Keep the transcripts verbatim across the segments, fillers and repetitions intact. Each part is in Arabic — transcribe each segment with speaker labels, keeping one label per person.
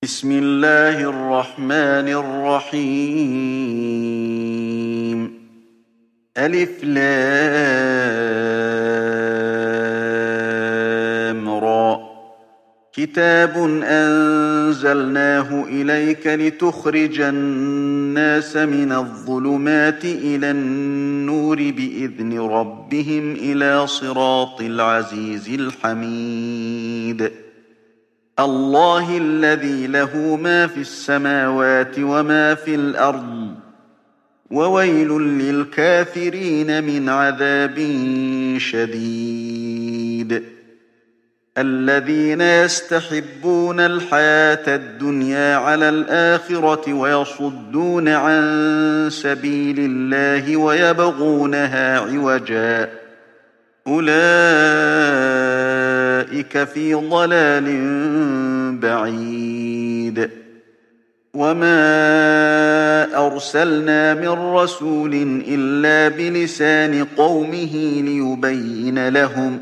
Speaker 1: بسم الله الرحمن الرحيم ألف لام را كتاب أنزلناه إليك لتخرج الناس من الظلمات إلى النور بإذن ربهم إلى صراط العزيز الحميد الله الذي له ما في السماوات وما في الأرض وويل للكافرين من عذاب شديد الذين يستحبون الحياة الدنيا على الآخرة ويصدون عن سبيل الله ويبغونها عوجا أولئك في ضلال بعيد وما أرسلنا من رسول إلا بلسان قومه ليبين لهم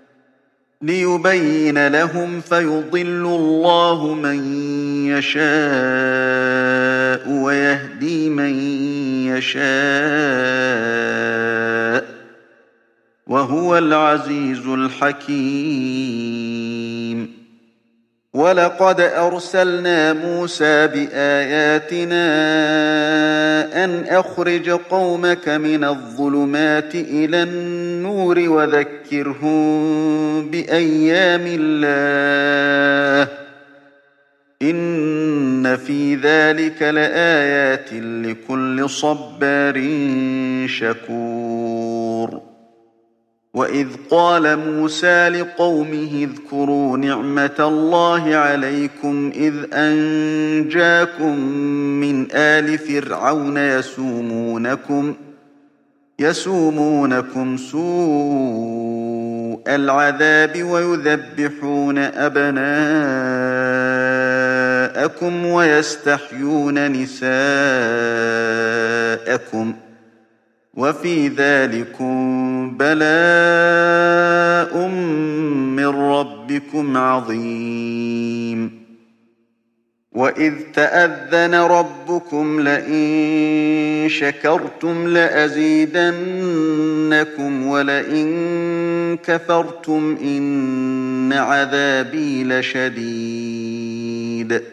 Speaker 1: ليبين لهم فيضل الله من يشاء ويهدي من يشاء وهو العزيز الحكيم ولقد أرسلنا موسى بآياتنا أن أخرج قومك من الظلمات إلى النور وذكرهم بأيام الله إن في ذلك لآيات لكل صبار شكور وإذ قال موسى لقومه اذكروا نعمة الله عليكم إذ أنجاكم من آل فرعون يسومونكم يسومونكم سوء العذاب ويذبحون أبناءكم ويستحيون نساءكم وفي ذلكم بلاء من ربكم عظيم وإذ تأذن ربكم لئن شكرتم لأزيدنكم ولئن كفرتم إن عذابي لشديد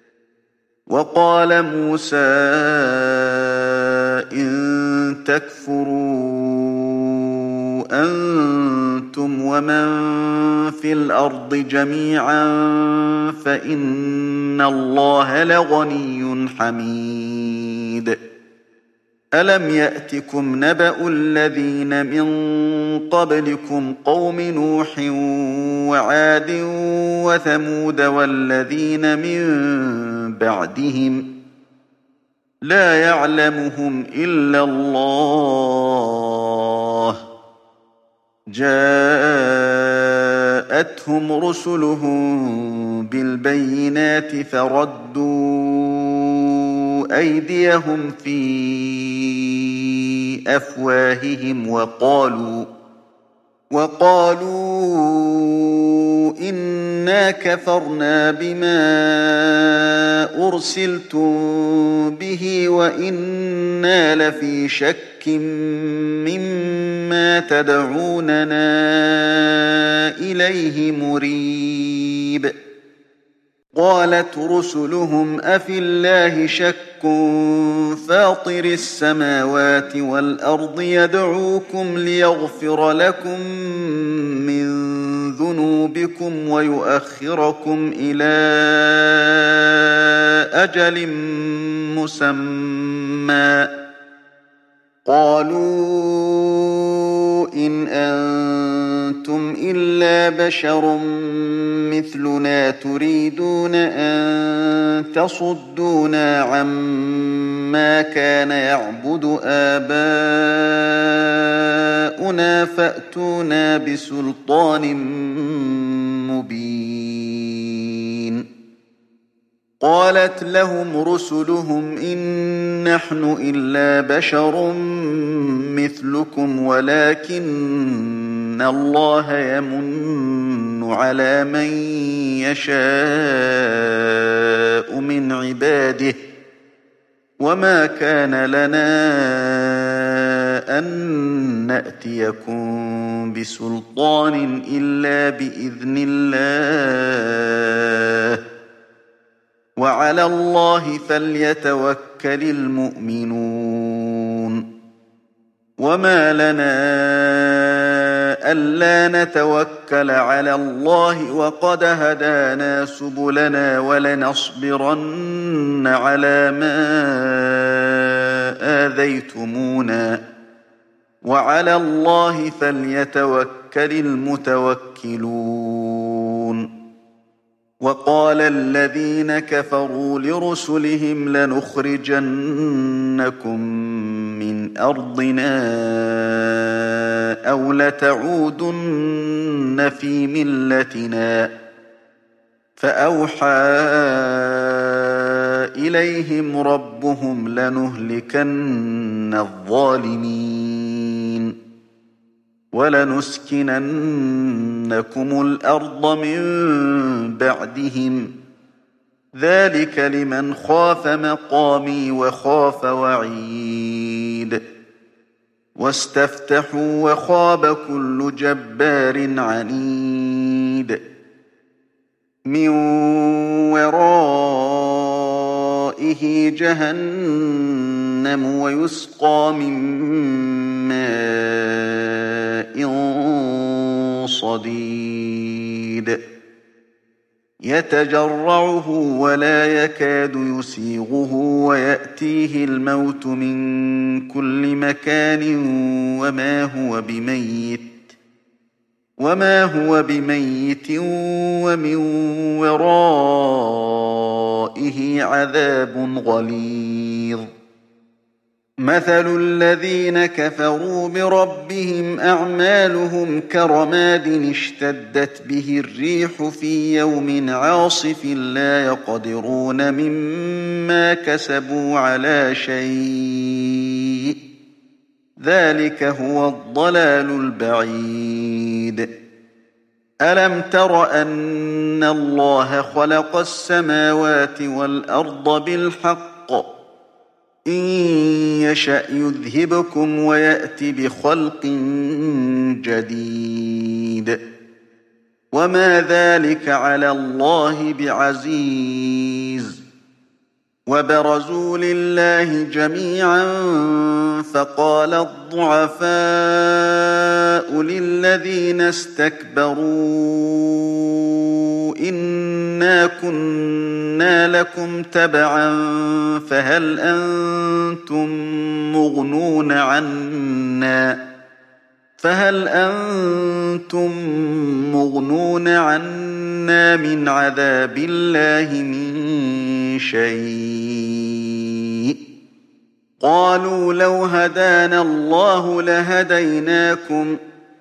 Speaker 1: وقال موسى إن تكفروا أنتم ومن في الأرض جميعا فإن الله لغني حميد ألم يأتكم نبأ الذين من قبلكم قوم نوح وعاد وثمود والذين من بعدهم لا يعلمهم إلا الله جاءتهم رسلهم بالبينات فردوا أيديهم في أفواههم وقالوا وقالوا إنا كفرنا بما أرسلتم به وإنا لفي شك مما تدعوننا إليه مريب قالت رسلهم أفي الله شك فاطر السماوات والأرض يدعوكم ليغفر لكم من ذنوبكم ويؤخركم إلى أجل مسمى قالوا إن أنتم إلا بشر مثلنا تريدون أن تصدونا عما كان يعبد آباؤنا فأتونا بسلطان مبين قالت لهم رسلهم إن نحن إلا بشر مثلكم ولكن الله يمن على من يشاء عباده وما كان لنا أن نأتيكم بسلطان إلا بإذن الله وعلى الله فليتوكل المؤمنون وما لنا ألا نتوكل على الله وقد هدانا سبلنا ولنصبرن على ما آذيتمونا وعلى الله فليتوكل المتوكلون وقال الذين كفروا لرسلهم لنخرجنكم من أرضنا أو لتعودن في ملتنا فأوحى إليهم ربهم لنهلكن الظالمين ولنسكننكم الأرض من بعدهم ذلك لمن خاف مقامي وخاف وعيد واستفتحوا وخاب كل جبار عنيد من ورائه جهنم ويسقى من ماء صديد يتجرعه ولا يكاد يسيغه ويأتيه الموت من كل مكان وما هو بميت وما هو بميت ومن ورائه عذاب غليظ مثل الذين كفروا بربهم أعمالهم كرماد اشتدت به الريح في يوم عاصف لا يقدرون مما كسبوا على شيء ذلك هو الضلال البعيد ألم تر أن الله خلق السماوات والأرض بالحق إن يشأ يذهبكم ويأت بخلق جديد وما ذلك على الله بعزيز وبرزوا لله جميعا فقال الضعفاء للذين استكبروا إنا كنا لكم تبعا فهل أنتم مغنون عنا فهل أنتم مغنون عنا من عذاب الله من شيء قالوا لو هدانا الله لهديناكم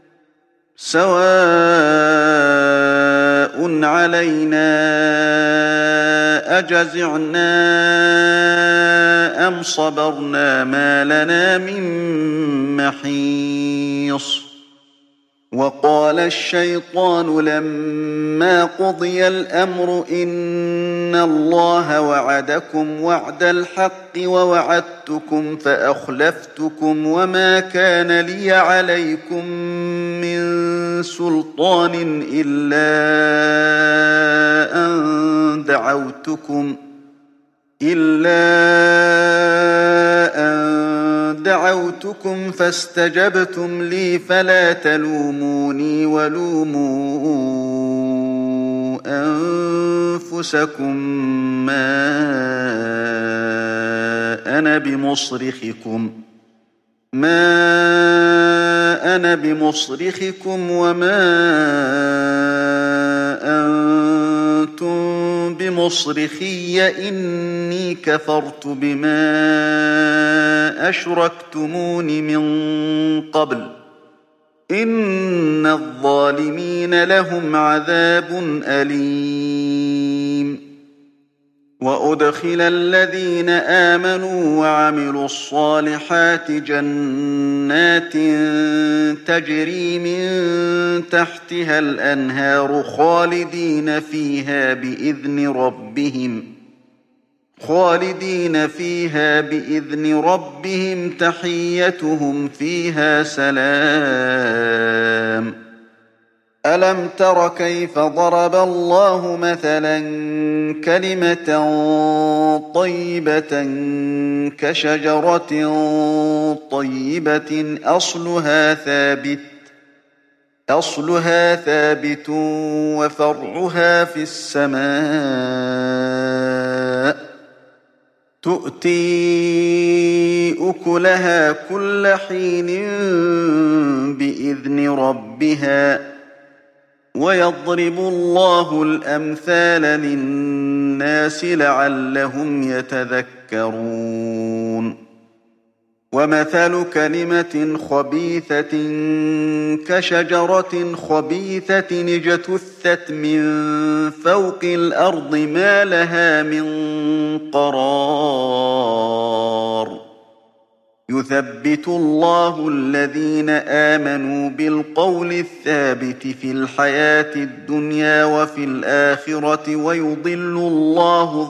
Speaker 1: سواء علينا أجزعنا أم صبرنا ما لنا من محيص وقال الشيطان لما قضي الأمر إن الله وعدكم وعد الحق ووعدتكم فأخلفتكم وما كان لي عليكم من سلطان إلا أن دعوتكم إلا أن دعوتكم فاستجبتم لي فلا تلوموني ولوموا أنفسكم ما أنا بمصرخكم ما أنا بمصرخكم وما أنتم بمصرخي إني كفرت بما أشركتمون من قبل إن الظالمين لهم عذاب أليم وأدخل الذين آمنوا وعملوا الصالحات جنات تجري من تحتها الأنهار خالدين فيها بإذن ربهم خالدين فيها بإذن ربهم تحيتهم فيها سلام. ألم تر كيف ضرب الله مثلا كلمة طيبة كشجرة طيبة أصلها ثابت أصلها ثابت وفرعها في السماء تؤتي أكلها كل حين بإذن ربها ويضرب الله الأمثال للناس لعلهم يتذكرون. ومثل كلمة خبيثة كشجرة خبيثة اجتثت من فوق الأرض ما لها من قرار. يثبت الله الذين آمنوا بالقول الثابت في الحياة الدنيا وفي الآخرة ويضل الله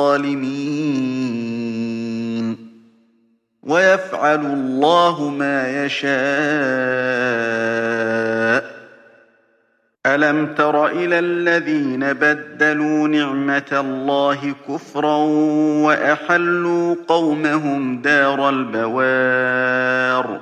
Speaker 1: الظالمين ويفعل الله ما يشاء. ألم تر إلى الذين بدلوا نعمة الله كفرا وأحلوا قومهم دار البوار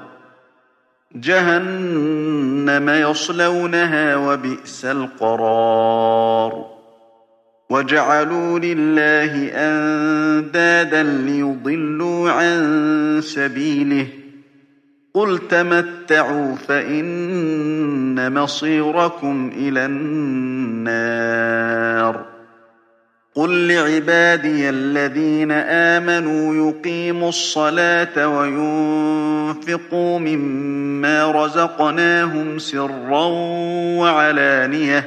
Speaker 1: جهنم يصلونها وبئس القرار. وجعلوا لله أندادا ليضلوا عن سبيله قل تمتعوا فإن مصيركم إلى النار. قل لعبادي الذين آمنوا يقيموا الصلاة وينفقوا مما رزقناهم سرا وعلانية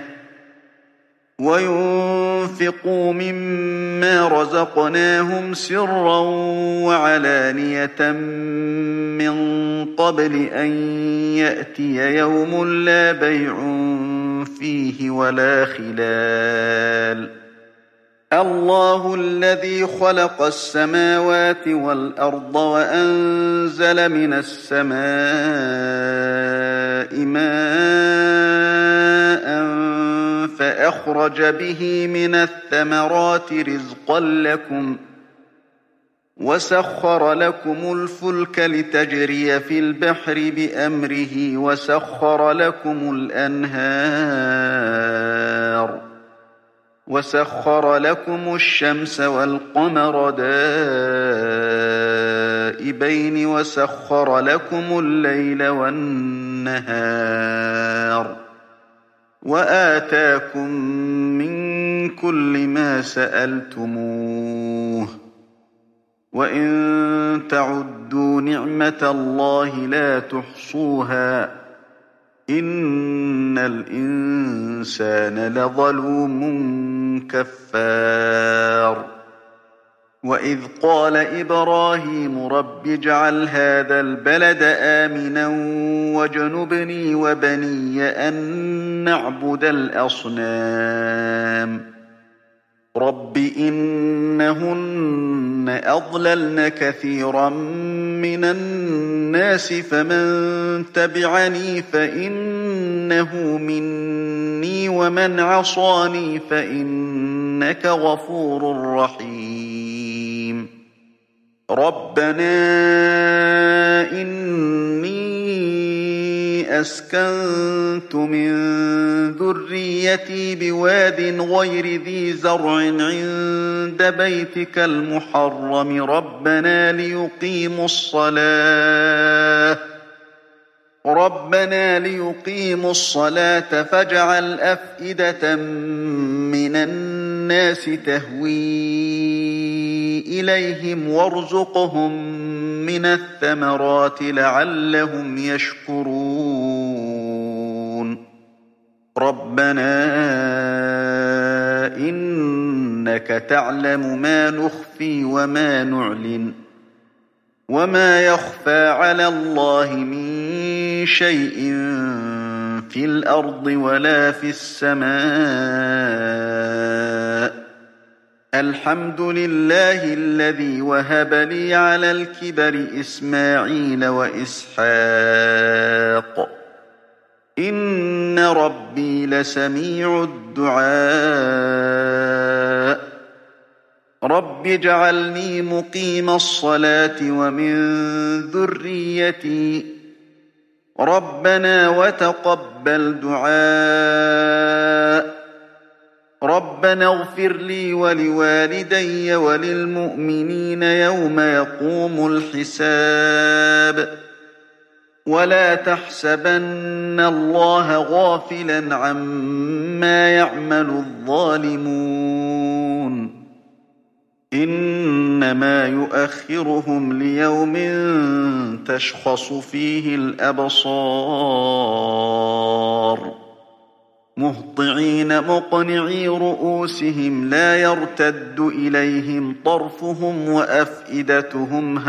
Speaker 1: وينفقوا مما رزقناهم سرا وعلانية من قبل أن يأتي يوم لا بيع فيه ولا خلال. الله الذي خلق السماوات والأرض وأنزل من السماء ماء فأخرج به من الثمرات رزقا لكم وسخر لكم الفلك لتجري في البحر بأمره وسخر لكم الأنهار وسخر لكم الشمس والقمر دائبين وسخر لكم الليل والنهار وآتاكم من كل ما سألتموه وإن تعدوا نعمة الله لا تحصوها إن الإنسان لظلوم كفار. وإذ قال إبراهيم رب اجعل هذا البلد آمنا واجنبني وبني أن نعبد الأصنام رب إنهن أضللن كثيرا من الناس فمن تبعني فإنه مني ومن عصاني فإنك غفور رحيم. ربنا إني أسكنت من ذريتي بواد غير ذي زرع عند بيتك المحرم ربنا ليقيموا الصلاة ربنا ليقيموا الصلاة فاجعل أفئدة من الناس تهوي إليهم وارزقهم من الثمرات لعلهم يشكرون. ربنا إنك تعلم ما نخفي وما نعلن وما يخفى على الله من شيء في الأرض ولا في السماء الحمد لله الذي وهب لي على الكبر إسماعيل وإسحاق إن ربي لسميع الدعاء رب اجعلني مقيم الصلاة ومن ذريتي ربنا وتقبل دعاء ربنا اغفر لي ولوالدي وللمؤمنين يوم يقوم الحساب ولا تحسبن الله غافلا عما يعمل الظالمون إنما يؤخرهم ليوم تشخص فيه الأبصار مهطعين مقنعي رؤوسهم لا يرتد إليهم طرفهم وأفئدتهم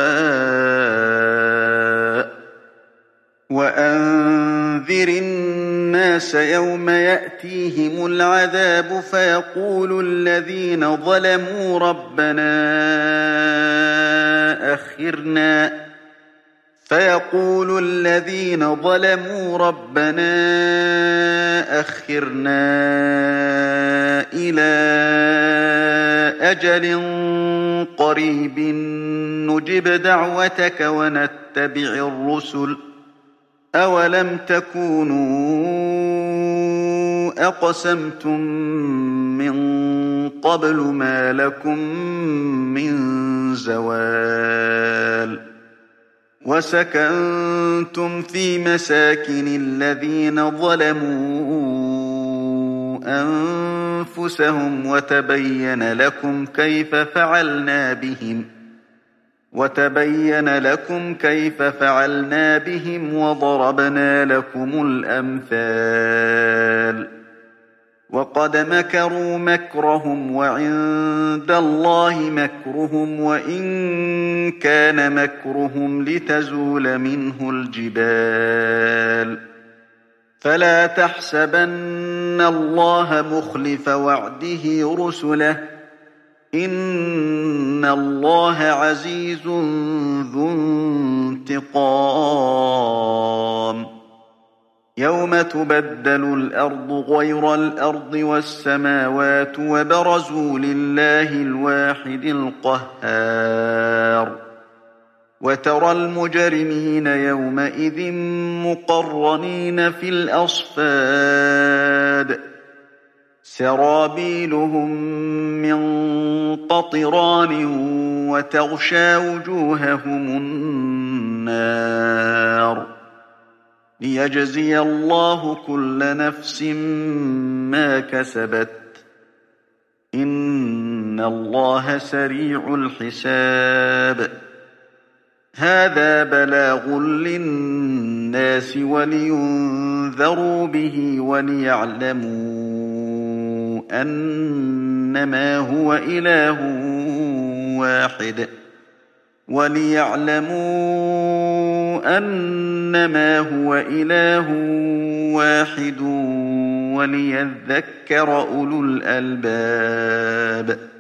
Speaker 1: هواء وأنذر الناس يوم يأتيهم العذاب فيقول الذين ظلموا ربنا أخرنا فيقول الذين ظلموا ربنا أخرنا إلى أجل قريب نجب دعوتك ونتبع الرسل أولم تكونوا أقسمتم من قبل ما لكم من زوال وسكنتم في مساكن الذين ظلموا أنفسهم وتبين لكم كيف فعلنا بهم وتبين لكم كيف فعلنا بهم وضربنا لكم الأمثال وقد مكروا مكرهم وعند الله مكرهم وإن كان مكرهم لتزول منه الجبال فلا تحسبن الله مخلف وعده رسله إن الله عزيز ذو انتقام يوم تبدل الأرض غير الأرض والسماوات وبرزوا لله الواحد القهار وترى المجرمين يومئذ مقرنين في الأصفاد سرابيلهم من قطران وتغشى وجوههم النار ليجزي الله كل نفس ما كسبت إن الله سريع الحساب هذا بلاغ للناس ولينذروا به وليعلموا أنما هو إله واحد وليعلموا أنما هو إله واحد وليذكر أولو الألباب